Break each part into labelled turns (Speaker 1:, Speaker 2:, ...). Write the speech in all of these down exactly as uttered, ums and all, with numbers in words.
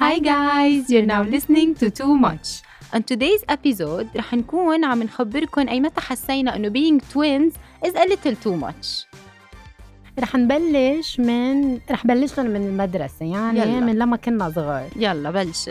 Speaker 1: Hi guys, you're now listening to Too Much. On today's episode رح نكون عم نخبركن أي متى حسينا إنه being twins is a little too much.
Speaker 2: رح نبلش من رح بلشنا من المدرسة يعني
Speaker 1: يلا.
Speaker 2: من لما كنا صغار.
Speaker 1: يلا بلش.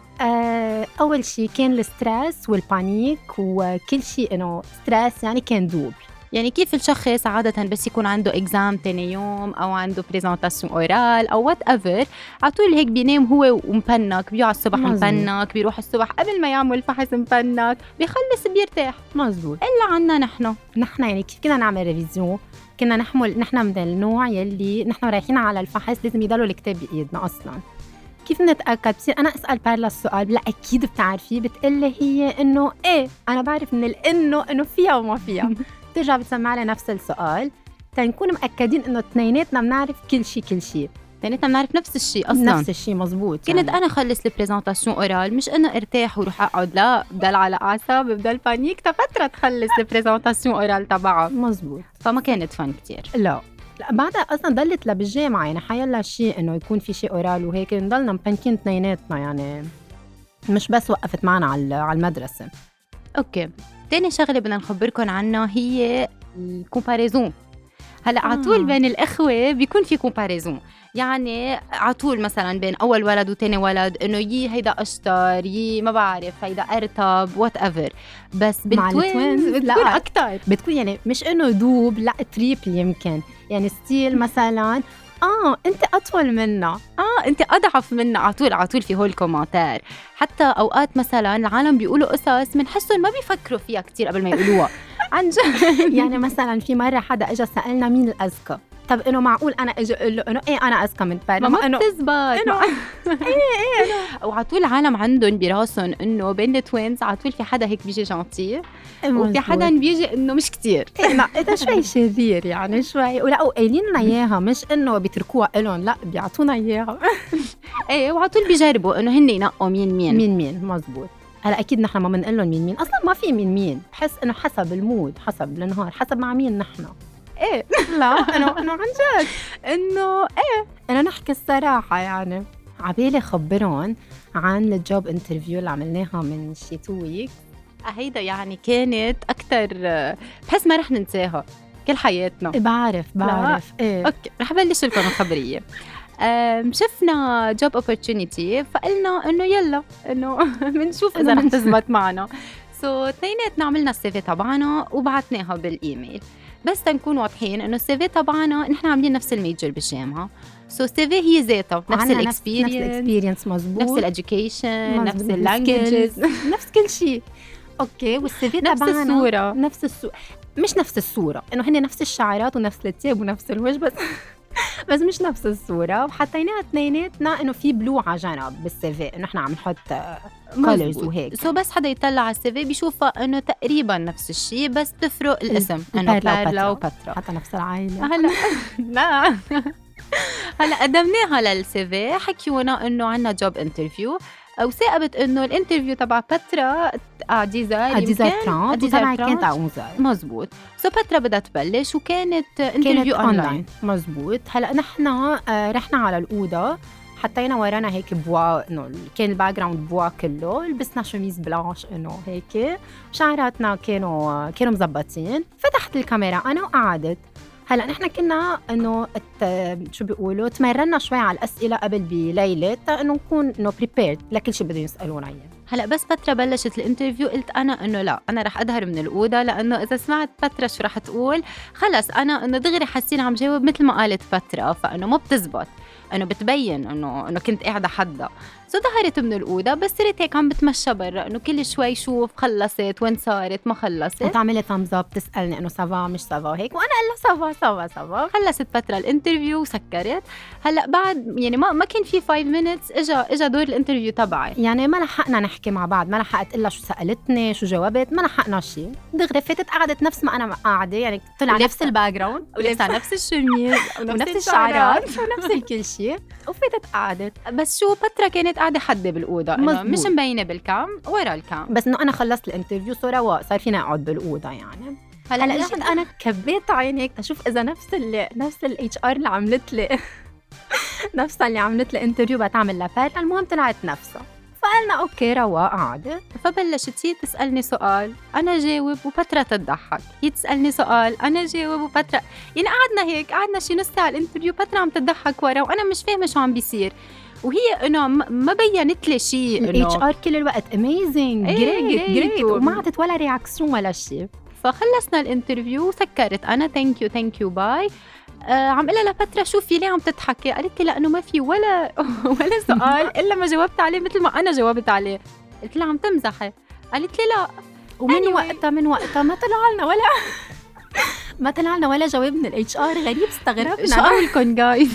Speaker 2: آه أول شي كان الستريس والبانيك وكل شي إنه ستريس يعني كان دوب.
Speaker 1: يعني كيف الشخص عادة بس يكون عنده إكزام تاني يوم أو عنده بريزنتاسيون أورال أو وات أفر عطول هيك بينام هو ومبنك، بيقع الصبح
Speaker 2: مزبوط.
Speaker 1: مبنك، بيروح الصبح قبل ما يعمل فحص مبنك، بيخلص بيرتاح.
Speaker 2: مزبوط.
Speaker 1: إلا عنا نحن
Speaker 2: نحن يعني كيف كنا نعمل ريفيزيون كنا نحمل نحن من النوع يلي نحن رايحين على الفحص لازم يضلوا الكتاب بإيدنا أصلاً. كيف نتأكد؟ بصير أنا أسأل بارلا السؤال، لا أكيد بتعرفي، بتقلي هي إنه إيه أنا بعرف من الإنه إنه فيها وما فيها. ترجع بتسمع لها نفس السؤال تنكون مأكدين إنه اثنيناتنا بنعرف كل شيء كل شيء.
Speaker 1: تانيتنا بنعرف نفس الشيء أصلاً.
Speaker 2: نفس الشيء مزبوط.
Speaker 1: كنت
Speaker 2: يعني.
Speaker 1: أنا خلص البريزنتاسيون أورال مش إنه ارتاح وروح أقعد، لا بدل على أعصاب بدل بانيك تفترة تخلص البريزنتاسيون أورال تبعها.
Speaker 2: مزبوط.
Speaker 1: فما كانت فن كتير.
Speaker 2: لا لا بعدها أصلاً ضلت بالجامعة يعني حيلا شيء إنه يكون في شيء أورال وهيك نضلنا مبنكين اثنيناتنا يعني مش بس وقفت معنا على على المدرسة.
Speaker 1: أوكي، تاني شغلة بدنا نخبركن عنها هي الكومباريزون. هلأ آه. عطول بين الأخوة بيكون في كومباريزون، يعني عطول مثلا بين أول ولد وتاني ولد إنه يي هيدا أشطر، يي ما بعرف هيدا أرتب وات أفر. بس بالتوينز بتكون أكتر،
Speaker 2: بتكون يعني مش إنه دوب، لا تريبل يمكن، يعني ستيل مثلا آه أنت أطول منا،
Speaker 1: آه أنت أضعف منا. عطول عطول في هول كومنتار. حتى أوقات مثلا العالم بيقولوا قصص منحسهم ما بيفكروا فيها كتير قبل ما يقولوها. عن جد.
Speaker 2: يعني مثلا في مرة حدا إجا سألنا مين الأذكى، طب إنه معقول أنا إجي أقول له إنه إيه أنا أذكى من بارلا؟
Speaker 1: ما ما بتزبط
Speaker 2: إنه إيه إيه
Speaker 1: وعطول العالم عندهم براسهم إنه بين التوينز عطول في حدا هيك بيجي جانتي وفي حدا بيجي إنه مش كتير.
Speaker 2: لا إذا شوي شرير يعني شوي، ولا قايلين لنا إياها مش إنه بيتركوها إلهم، لا بيعطونا إياها.
Speaker 1: إيه وعطول بيجربوا إنه هن ينقوا مين مين
Speaker 2: مين مين. مزبوط. هلا أكيد نحن ما بنقول مين مين، أصلاً ما في مين مين، بحس إنه حسب المود، حسب النهار، حسب مع مين نحن.
Speaker 1: إيه
Speaker 2: لا إنه إنه عن جد
Speaker 1: إنه إيه
Speaker 2: إنه نحكي الصراحة يعني. عبالي خبرون عن الجوب انترفيو اللي عملناها من شي تو ويك.
Speaker 1: هيدا يعني كانت أكتر بحس ما رح ننساها كل حياتنا.
Speaker 2: بعرف بعرف إيه.
Speaker 1: أوكي رح بلش لكم الخبرية. شفنا job opportunity فقلنا إنه يلا إنه منشوف إذا رح تزبط معنا. سو اثنيناتنا عملنا السيفي تبعنا وبعتناها بالإيميل، بس تنكون واضحين إنه السيفي تبعنا نحن عاملين نفس الميجر بالجامعة. سو السيفي هي ذاتها نفس الإكسبيرينس،
Speaker 2: نفس الإكسبيرينس مزبوط،
Speaker 1: نفس الإديوكيشن، نفس اللانجوجز،
Speaker 2: نفس كل شيء. أوكي والسيفي
Speaker 1: نفس
Speaker 2: تبعنا
Speaker 1: الصورة،
Speaker 2: نفس الصورة، مش نفس الصورة إنه هن نفس الشعرات ونفس التياب ونفس الوجه بس بس مش نفس الصورة. وحطيناها اثنيناتنا إنه في بلو على جنب بالسيفي إنه إحنا عم نحط كولرز وهيك.
Speaker 1: سو بس حدا يطلع على السيفي بيشوفها إنه تقريبا نفس الشيء بس تفرق الاسم إنه بارلا وبترا،
Speaker 2: حتى نفس العائلة.
Speaker 1: هلا لا هلا قدمناها للسيفي، حكيونا إنه عنا جوب انترفيو، وثاقبت إنه الانترفيو تبع بترا عديزار
Speaker 2: عديزار ترانت وتبعي كانت عوزار.
Speaker 1: مزبوط. سو بترا بدها تبلش وكانت انترفيو أونلاين.
Speaker 2: مزبوط. هلأ نحن آه رحنا على الأوضة، حطينا ورانا هيك بوا إنه كان الباك جراوند بوا كله، لبسنا شميز بلاش إنه هيك، شعراتنا كانوا كانوا مزبطين. فتحت الكاميرا أنا وقعدت. هلا نحن كنا انه شو بيقولوا تمرنا شوي على الاسئله قبل بليله تا انه نكون انه بريبيرد لكل شيء بدهم يسالونا اياه.
Speaker 1: هلا بس فتره بلشت الانترفيو قلت انا انه لا انا رح اظهر من الاوضه، لانه اذا سمعت فتره شو رح تقول خلص انا انه دغري حاسين عم جاوب مثل ما قالت فتره، فانه ما بتزبط انه بتبين انه انه كنت قاعده حدا. سو ظهرت من الأوضة بس صرت هيك عم بتمشى برا إنه كل شوي شوف خلصت وين صارت ما خلصت،
Speaker 2: وتعملي thumbs up تسألني إنه سافا مش سافا هيك، وأنا قال لها سافا سافا سافا.
Speaker 1: خلصت فترة الانترفيو وسكرت. هلأ بعد يعني ما ما كان في five minutes إجا إجا دور الانترفيو تبعي،
Speaker 2: يعني ما لحقنا نحكي مع بعض، ما لحقت إلا شو سألتني شو جاوبت، ما لحقنا شيء. دغري فاتت قعدت نفس ما أنا قاعدة، يعني طلع نفس الباك جراوند
Speaker 1: ولبسها نفس الشميز
Speaker 2: ونفس الشعرات ونفس الكل شيء، وفاتت قعدت.
Speaker 1: بس شو فترة كانت قاعدة حدة بالأوضة إنه مش مبينة بالكام ورا الكام،
Speaker 2: بس إنه أنا خلصت الانترفيو صار صار فينا أقعد بالأوضة يعني. هلا جيت أنا كبيت عينك أشوف إذا نفس ال نفس الاتش ار اللي عملت لي نفسها اللي عملت لي انترفيو بتعمل لبيرلا. المهم طلعت نفسها، فقالنا اوكي رواق قاعده.
Speaker 1: فبلشت هي تسألني سؤال أنا جاوب وبترا تضحك، هي تسألني سؤال أنا جاوب وبترا، يعني قعدنا هيك قعدنا شي نص ساعة الانترفيو، بترا عم تضحك ورا وأنا مش فاهمة شو عم بيصير، وهي إنه ما بينت لي شيء إنه
Speaker 2: الاتش ار كل الوقت اميزنج جريت جريت وما عطت ولا رياكسيون ولا شيء.
Speaker 1: فخلصنا الانترفيو وسكرت أنا ثانك يو ثانك يو باي. آه عم قلها لفترة شوفي ليه عم تضحكي؟ قالت لي لأنه ما في ولا ولا سؤال إلا ما جاوبت عليه مثل ما أنا جاوبت عليه. قلت لها عم تمزحي؟ قالت لي لا.
Speaker 2: ومن
Speaker 1: anyway.
Speaker 2: وقتها من وقتها ما طلع لنا ولا ما طلع لنا ولا جواب من الاتش ار. غريب استغربنا.
Speaker 1: شو قولكم جايز؟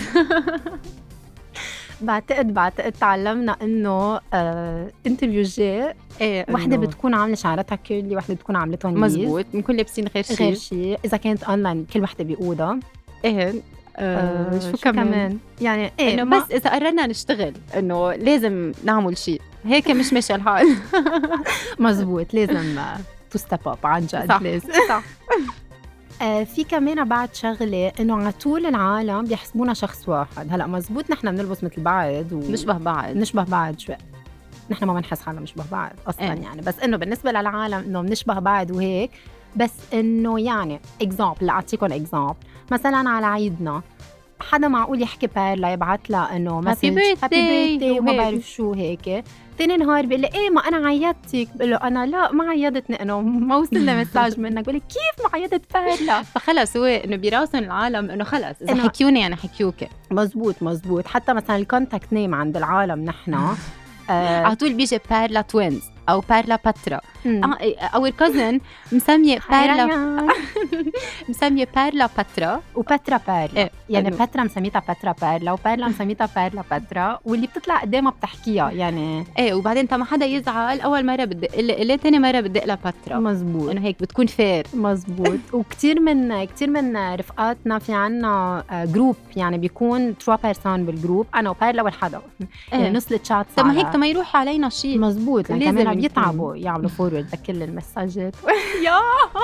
Speaker 2: بعتقد بعتقد تعلمنا انه آه انترفيو جاي
Speaker 1: ايه
Speaker 2: وحده بتكون عامله شعرتها كيرلي، وحده بتكون عاملتهم
Speaker 1: مزبوط، بنكون لابسين غير شيء
Speaker 2: غير شيء. اذا كانت اونلاين كل وحده بيقودها.
Speaker 1: ايه
Speaker 2: آه شو, شو كمان, كمان. يعني ايه
Speaker 1: انه بس اذا قررنا نشتغل انه لازم نعمل شيء، هيك مش ماشي الحال.
Speaker 2: مزبوط، لازم تو ستيب اب عن جد.
Speaker 1: صح.
Speaker 2: لازم
Speaker 1: صح.
Speaker 2: آه في كمان بعد شغله انه على طول العالم بيحسبونا شخص واحد. هلا مزبوط نحن بنلبس مثل بعض
Speaker 1: ونشبه بعض
Speaker 2: نشبه بعض شوي، نحن ما بنحس حالنا مشبه بعض اصلا. ايه. يعني بس انه بالنسبه للعالم انه بنشبه بعض وهيك. بس انه يعني اكزامبل، اعطيكم اكزامبل، مثلا على عيدنا حدا معقول يحكي بيرلا يبعث لها انه مسج
Speaker 1: هابي بيرثداي
Speaker 2: وما بعرف شو هيك، ثاني نهار بيقول لي ايه ما انا عيدتك، بقول له انا لا ما عيدتني، انه ما وصلنا مساج منك. بقول لي كيف ما عيدت بيرلا؟
Speaker 1: فخلص هو انه براسهم العالم انه خلص اذا حكيوني انا حكيوك.
Speaker 2: مزبوط مزبوط. حتى مثلا الكونتاكت نيم عند العالم نحن
Speaker 1: آه على طول بيجي بيرلا توينز او بيرلا باترا. اور كازن مسميه بيرلا مسميه بيرلا باترا
Speaker 2: وباترا بيرلا. إيه؟ يعني أنو. باترا مسميتها باترا بيرلا وبيرلا مسميتها بيرلا باترا، واللي بتطلع قدامها بتحكيها يعني.
Speaker 1: ايه وبعدين انت ما حدا يزعل اول مره بدق لي، ثاني مره بدق لها باترا.
Speaker 2: مزبوط،
Speaker 1: انه هيك بتكون فير.
Speaker 2: مزبوط. وكثير من كثير من رفقاتنا في عنا جروب، يعني بيكون تروا بيرسون بالجروب، انا وبيرلا والحدا.
Speaker 1: إيه؟
Speaker 2: يعني نص الشات
Speaker 1: طب ما هيك ما يروح علينا شيء.
Speaker 2: مزبوط، يعني كمان بيتعبوا يعملوا فورورد لكل المساجات.
Speaker 1: يا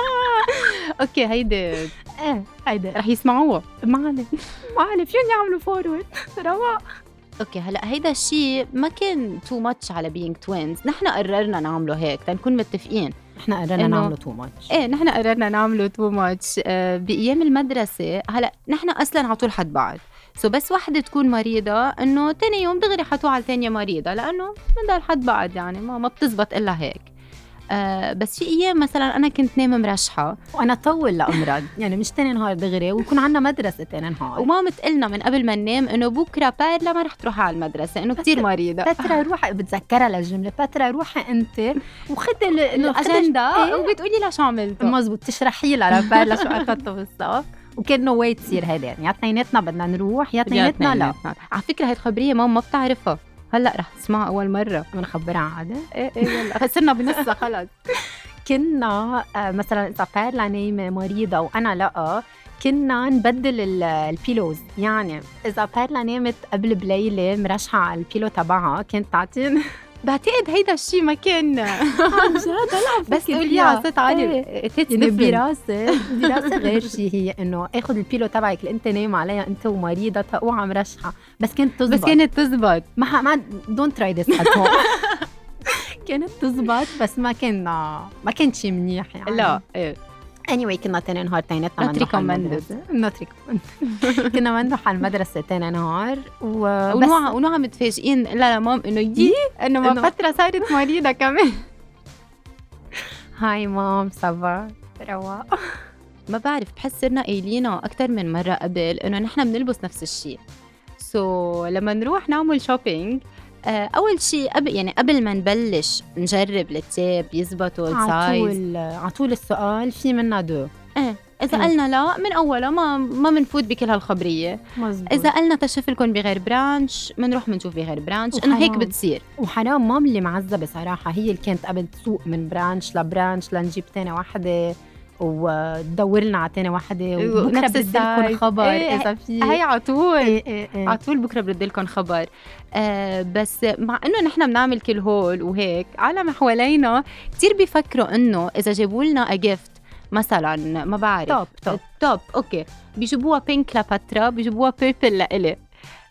Speaker 1: اوكي هيدي
Speaker 2: ايه هيدي
Speaker 1: رح يسمعوها.
Speaker 2: ما علي ما علي فيهم يعملوا فورورد رواق.
Speaker 1: اوكي هلا هيدا الشيء ما كان تو ماتش على بينج توينز، نحن قررنا نعمله هيك تنكون متفقين.
Speaker 2: نحن قررنا نعمله تو ماتش.
Speaker 1: ايه نحن قررنا نعمله تو ماتش. آه بايام المدرسه هلا نحن اصلا على طول حد بعض، سو بس وحده تكون مريضه انه تاني يوم دغري حتوعى على الثانيه مريضه، لانه بنضل حد بعض يعني ما ما بتزبط الا هيك. آه بس في ايام مثلا انا كنت نايمه مرشحه
Speaker 2: وانا طول لامرض يعني مش تاني نهار دغري، ويكون عندنا مدرسه تاني نهار،
Speaker 1: وماما تقلنا من قبل ما ننام انه بكره بيرلا ما رح تروح على المدرسه انه كتير مريضه.
Speaker 2: باترا روحي، بتذكرها للجمله باترا روحي انت وخدي
Speaker 1: الاجنده إيه؟ وبتقولي لها شو عملتوا.
Speaker 2: مزبوط، تشرحي لها لبيرلا شو اخذته بالصف، وكان نو واي تصير هيدا يعني يا اثنيناتنا بدنا نروح يا اثنيناتنا لا.
Speaker 1: على فكره هاي الخبريه ماما ما بتعرفها، هلا رح تسمعها اول مره.
Speaker 2: بنخبرها عادي.
Speaker 1: ايه ايه يلا خسرنا بنصها خلص.
Speaker 2: كنا مثلا اذا بيرلا نايمه مريضه وانا لا، كنا نبدل البيلوز. يعني اذا بيرلا نامت قبل بليله مرشحه على البيلو تبعها كانت تعطيني.
Speaker 1: بعتقد هيدا الشيء ما كان
Speaker 2: عن جد. هلا
Speaker 1: بس تقولي على صوت عالي
Speaker 2: يعني براسي براسي غير شيء، هي انه اخذ البيلو تبعك اللي انت نايمه عليها انت ومريضه تقوعى مرشحه، بس كانت تزبط.
Speaker 1: بس كانت تزبط
Speaker 2: ما ما دونت تراي ذس ات هوم. كانت تزبط بس ما كان ما كان شيء منيح يعني.
Speaker 1: لا ايه
Speaker 2: anyway كنا تاني نهار تانيتنا
Speaker 1: نروح على المدرسة.
Speaker 2: كنا نروح على المدرسة تاني نهار و...
Speaker 1: ونوعا ونوعا متفاجئين لا لا مام إنه يجي إنه ما فترة صارت مريضة كمان.
Speaker 2: هاي مام صبا رواق.
Speaker 1: ما بعرف بحس صرنا قايلينها أكتر من مرة قبل إنه نحن بنلبس نفس الشيء. سو so, لما نروح نعمل شوبينج أول شيء قبل يعني قبل ما نبلش نجرب التياب يزبطوا السايز
Speaker 2: عطول السؤال في منا دو.
Speaker 1: إيه إذا م. قلنا لا من أولا ما ما منفوت بكل هالخبرية.
Speaker 2: مزبوط.
Speaker 1: إذا قلنا تشوف لكم بغير برانش منروح منشوف بغير برانش. إنه هيك بتصير.
Speaker 2: وحرام مام اللي معذبة صراحة، هي اللي كانت قبل تسوق من برانش لبرانش لنجيب تاني واحدة وتدور لنا على تاني واحدة وبكرة بدي لكم خبر.
Speaker 1: إيه إذا في هي عطول
Speaker 2: إيه إيه إيه.
Speaker 1: عطول بكرة بدي لكم خبر. آه بس مع إنه نحن بنعمل كل هول وهيك عالم حوالينا كتير بيفكروا إنه إذا جابوا لنا أجفت مثلا ما بعرف
Speaker 2: توب توب
Speaker 1: توب اوكي بيجيبوها بينك لباترا بيجيبوها بيربل لإلي،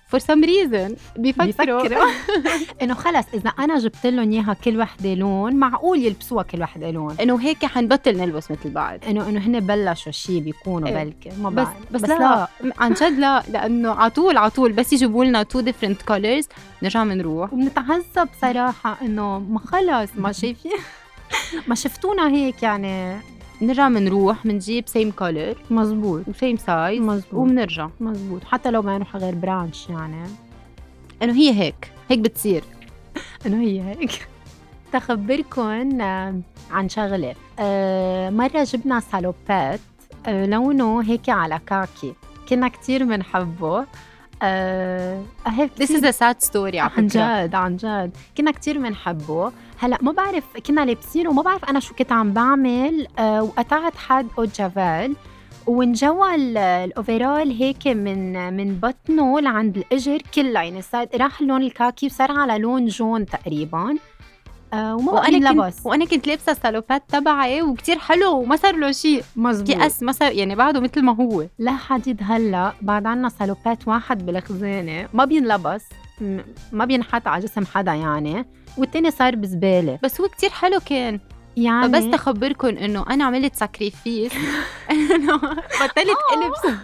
Speaker 1: for some reason بيفكروا
Speaker 2: بيفكروا إنه خلص إذا أنا جبت لهم إياها كل وحدة لون معقول يلبسوها كل وحدة لون،
Speaker 1: إنه هيك حنبطل نلبس مثل بعض،
Speaker 2: إنه إنه هن بلشوا شي بيكونوا
Speaker 1: إيه.
Speaker 2: بلكي ما
Speaker 1: بس
Speaker 2: بعرف.
Speaker 1: بس, بس لا, لا عن جد لا، لأنه عطول عطول بس يجيبوا لنا two different colors نرجع منروح
Speaker 2: وبنتعذب صراحة إنه ما خلص ما شايفين ما شفتونا هيك يعني.
Speaker 1: نرجع منروح منجيب same color
Speaker 2: مزبوط
Speaker 1: و same size
Speaker 2: مزبوط
Speaker 1: وبنرجع
Speaker 2: مزبوط حتى لو ما نروح غير برانش يعني
Speaker 1: إنه هي هيك هيك بتصير.
Speaker 2: إنه هي هيك. تخبركن عن شغلة، أه مرة جبنا سالوبات أه لونه هيك على كاكي كنا كتير منحبه. أه
Speaker 1: This is a sad story
Speaker 2: عن جد عن جد كنا كتير منحبه. هلأ ما بعرف كنا لابسينه وما بعرف أنا شو كنت عم بعمل أه وقطعت حد أوجافال وانجوى الأوفرال هيك من من بطنه لعند الإجر كله، يعني صار راح لون الكاكي وصار على لون جون تقريباً. أه وما
Speaker 1: وأنا
Speaker 2: لبس
Speaker 1: كنت وأنا كنت لابسة السالوبات تبعي وكتير حلو وما صار له شيء
Speaker 2: مزبوط
Speaker 1: كأس ما صار يعني بعده مثل ما هو.
Speaker 2: لا حديد هلا بعد عنا سالوبات واحد بالخزانة ما بينلبس ما بينحط على جسم حدا يعني، والتاني صار بزبالة
Speaker 1: بس هو كتير حلو كان
Speaker 2: يعني.
Speaker 1: بس تخبركن إنه أنا عملت ساكريفيس إنه بطلت ألبس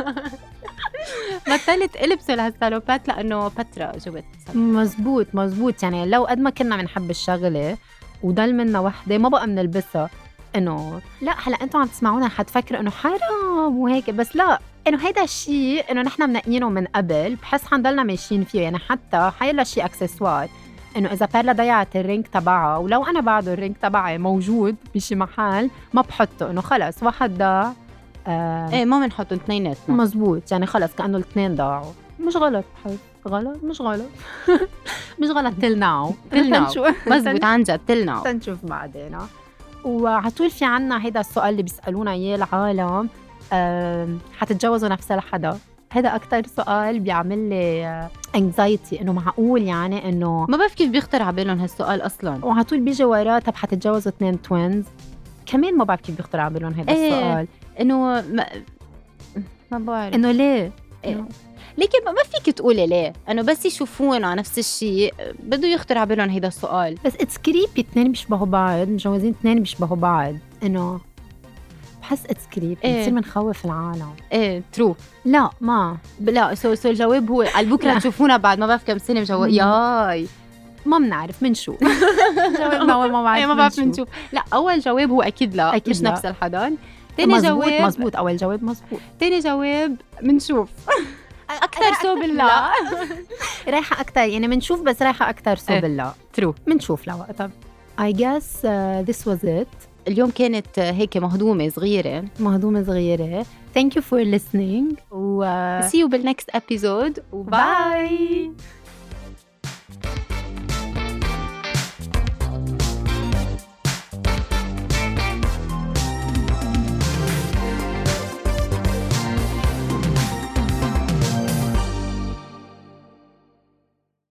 Speaker 1: بطلت ألبس لهالسالوبات لأنه بترا جبت.
Speaker 2: مزبوط مزبوط يعني لو قد ما كنا بنحب الشغلة وضل منا وحدة ما بقى منلبسها. إنه لا هلا أنتوا عم تسمعونا حتفكروا إنه حرام وهيك، بس لا إنه هيدا الشيء إنه نحنا منقينه من قبل بحس حنضلنا ماشيين فيه يعني. حتى حيلا شيء أكسسوار إنه إذا بيرلا ضيعت الرينج تبعها ولو أنا بعده الرينج تبعي موجود بشي محل ما بحطه، إنه خلص واحد ضاع.
Speaker 1: آه إيه ما بنحطهم اثنيناتنا
Speaker 2: مزبوط يعني خلص كأنه الاثنين ضاعوا. مش غلط بحس غلط مش غلط مش غلط till now
Speaker 1: till now مزبوط عن جد till now
Speaker 2: تنشوف بعدين. وعطول في عنا هيدا السؤال اللي بيسألونا إياه العالم، أه حتتجوزوا نفس الحدا؟ هذا أكتر سؤال بيعمل لي anxiety إنه معقول يعني إنه
Speaker 1: ما بعرف كيف بيخطر على بالهم هالسؤال أصلاً.
Speaker 2: وعطول بيجي وراه طب حتتجوزوا اثنين توينز كمان ما بعرف كيف بيخطر على بالهم هذا
Speaker 1: إيه
Speaker 2: السؤال
Speaker 1: إنه ما ما بعرف
Speaker 2: إنه ليه
Speaker 1: إيه. لكن ما فيك تقولي ليه إنه بس يشوفونا على نفس الشيء بده يخطر على بالهم هيدا السؤال.
Speaker 2: بس اتس كريبي اثنين بيشبهوا بعض متجوزين اثنين بيشبهوا بعض إنه بحس اتس كريبي
Speaker 1: إيه.
Speaker 2: بتصير منخوف العالم.
Speaker 1: إيه ترو
Speaker 2: لا ما
Speaker 1: لا سو سو الجواب هو على بكرة تشوفونا بعد ما بعرف كم سنة مجوز ياي
Speaker 2: ما بنعرف منشوف جوابنا أول ما بعرف
Speaker 1: ما بعرف منشوف. لا أول جواب هو أكيد لا أكيد مش لا. نفس الحدا. تاني
Speaker 2: مزبوط
Speaker 1: جواب
Speaker 2: مزبوط أول جواب مزبوط.
Speaker 1: تاني جواب منشوف أكثر سو بالله
Speaker 2: رايحة أكثر يعني منشوف بس رايحة أكثر سو بالله
Speaker 1: ترو
Speaker 2: منشوف لوقتها. I guess uh, this was it.
Speaker 1: اليوم كانت هيك مهضومة صغيرة
Speaker 2: مهضومة صغيرة. Thank you for listening و
Speaker 1: see you بالnext episode.
Speaker 2: Bye.